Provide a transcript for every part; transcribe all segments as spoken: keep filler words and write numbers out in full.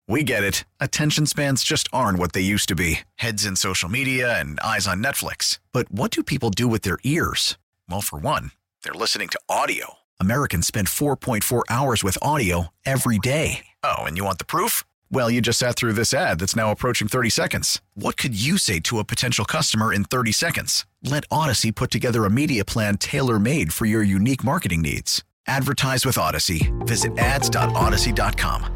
We get it. Attention spans just aren't what they used to be. Heads in social media and eyes on Netflix. But what do people do with their ears? Well, for one, they're listening to audio. Americans spend four point four hours with audio every day. Oh, and you want the proof? Well, you just sat through this ad that's now approaching thirty seconds. What could you say to a potential customer in thirty seconds? Let Odyssey put together a media plan tailor-made for your unique marketing needs. Advertise with Odyssey. Visit ads dot odyssey dot com.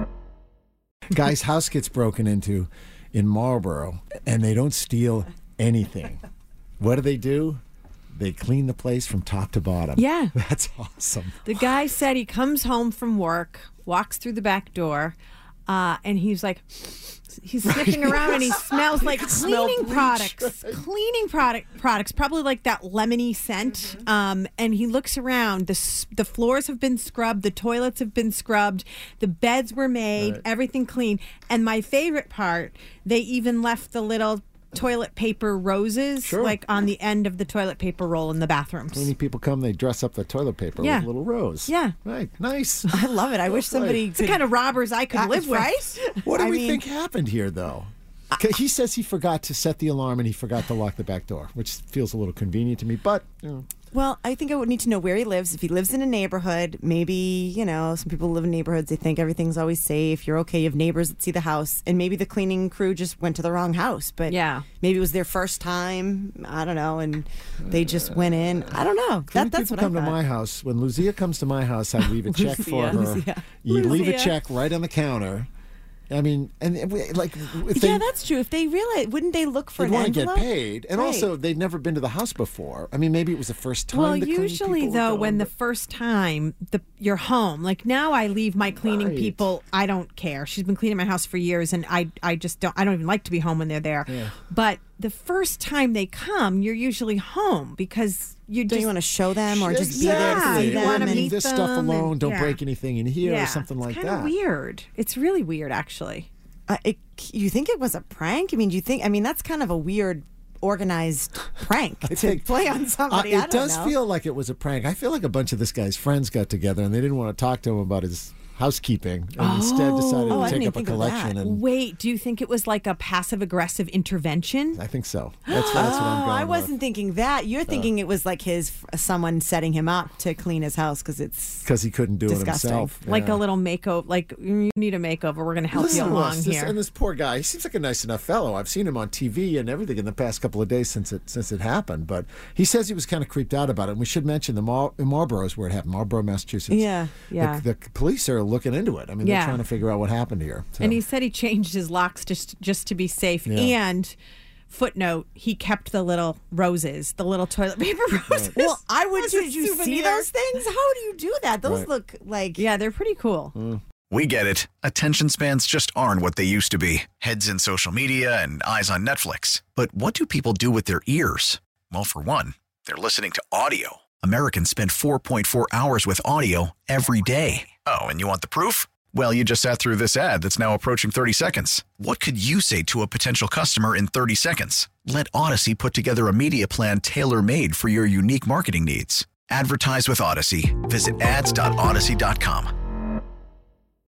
Guy's house gets broken into in Marlboro, and they don't steal anything. What do they do? They clean the place from top to bottom. Yeah. That's awesome. The guy said he comes home from work, walks through the back door, uh, and he's like, he's sniffing around and he smells like cleaning products. Cleaning product products, probably like that lemony scent. Mm-hmm. Um, and he looks around. The the floors have been scrubbed. The toilets have been scrubbed. The beds were made. Right. Everything clean. And my favorite part, they even left the little toilet paper roses, sure. like on the end of the toilet paper roll in the bathrooms. Cleaning people come, they dress up the toilet paper yeah. with a little rose. Yeah. Right. Nice. I love it. I wish somebody It's the kind of robbers I could That live is with. right. What do I we mean- think happened here, though? He says he forgot to set the alarm and he forgot to lock the back door, which feels a little convenient to me, but, you know. Well, I think I would need to know where he lives. If he lives in a neighborhood, maybe, you know, some people live in neighborhoods, they think everything's always safe. You're okay. You have neighbors that see the house. And maybe the cleaning crew just went to the wrong house. But yeah. maybe it was their first time. I don't know. And they just went in. I don't know. That, that's people what come I to thought. my house. When Lucia comes to my house, I leave a check for her. Lucia. You leave a Lucia. check right on the counter. I mean, and and we- like, if they, Yeah, that's true. If they realize, wouldn't they look for they'd an want to get envelope? paid, and Right. also they'd never been to the house before. I mean, maybe it was the first time. Well, the cleaning usually people were though, going, when the but- first time the you're home, like now I leave my cleaning Right. people. I don't care. She's been cleaning my house for years, and I I just don't. I don't even like to be home when they're there. Yeah. But the first time they come, you're usually home because you Don't just you want to show them or just be there to Exactly. see You them? wanna Leave meet this them stuff alone. and- Don't yeah. break anything in here yeah, or something like it's that. kind of weird. It's really weird, actually. Uh, it, you think it was a prank? I mean, do you think? I mean, that's kind of a weird, organized prank to think- play on somebody. Uh, I it don't does know. feel like it was a prank. I feel like a bunch of this guy's friends got together and they didn't want to talk to him about his housekeeping, and instead decided Oh, to I take didn't up a think of collection. that. And Wait, do you think it was like a passive aggressive intervention? I think so. That's, that's what I'm Oh, going I wasn't with. thinking that. You're thinking it was like his someone setting him up to clean his house because it's Because he couldn't do Disgusting. it himself. Like Yeah. a little makeover, like you need a makeover. We're going to help Listen you to along us, this- here. and this poor guy, he seems like a nice enough fellow. I've seen him on T V and everything in the past couple of days since it since it happened. But he says he was kind of creeped out about it. And we should mention the Mar- in Marlboro is where it happened, Marlboro, Massachusetts. Yeah, yeah. The, the police are looking into it. I mean, Yeah. they're trying to figure out what happened here. So. And he said he changed his locks just just to be safe. Yeah. And footnote, he kept the little roses, the little toilet paper roses. Well, I would As too. a Did you see souvenir. those things? How do you do that? Those Right. look like Yeah, they're pretty cool. We get it. Attention spans just aren't what they used to be. Heads in social media and eyes on Netflix. But what do people do with their ears? Well, for one, they're listening to audio. Americans spend four point four hours with audio every day. Oh, and you want the proof? Well, you just sat through this ad that's now approaching thirty seconds. What could you say to a potential customer in thirty seconds? Let Odyssey put together a media plan tailor-made for your unique marketing needs. Advertise with Odyssey. Visit ads dot odyssey dot com.